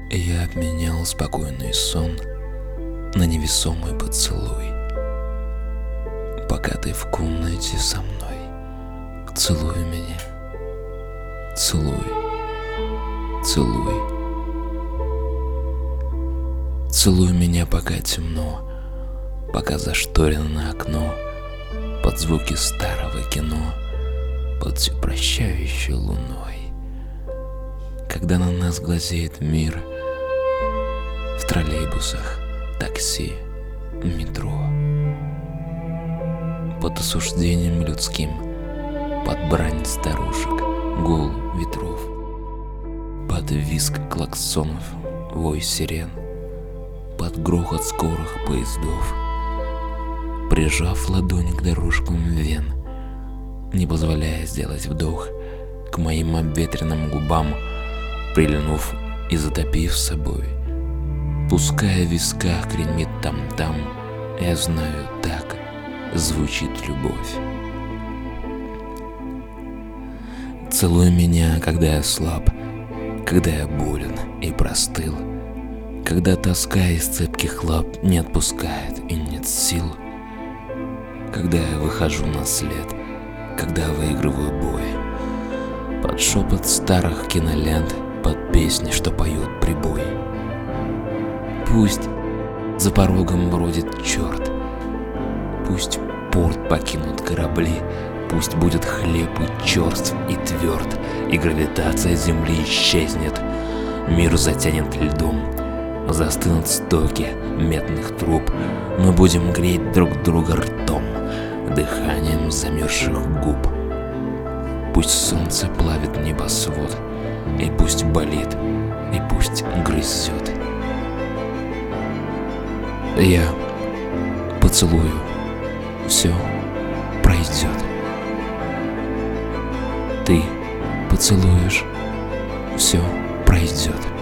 Я обменял спокойный сон на невесомый поцелуй. Пока ты в комнате со мной, целуй меня, целуй, целуй. Целуй меня, пока темно, пока зашторено окно, под звуки старого кино, под всю прощающей луной. Когда на нас глазеет мир, в троллейбусах, такси, метро, под осуждением людским, под брань старушек, гул ветров, под визг клаксонов, вой сирен, под грохот скорых поездов, прижав ладонь к дорожкам вен, не позволяя сделать вдох к моим обветренным губам, прильнув и затопив собой, пуская в висках гремит там-там, я знаю, так звучит любовь. Целуй меня, когда я слаб, когда я болен и простыл, когда тоска из цепких лап не отпускает и нет сил, когда я выхожу на след, когда выигрываю бой, под шепот старых кинолент, под песни, что поют прибой. Пусть за порогом бродит черт, пусть порт покинут корабли, пусть будет хлеб и черств и тверд, и гравитация земли исчезнет, мир затянет льдом, застынут стоки медных труб, мы будем греть друг друга ртом, дыханием замерзших губ. Пусть солнце плавит небосвод, и пусть болит, и пусть грызет. Я поцелую, все пройдет. Ты поцелуешь, все пройдет.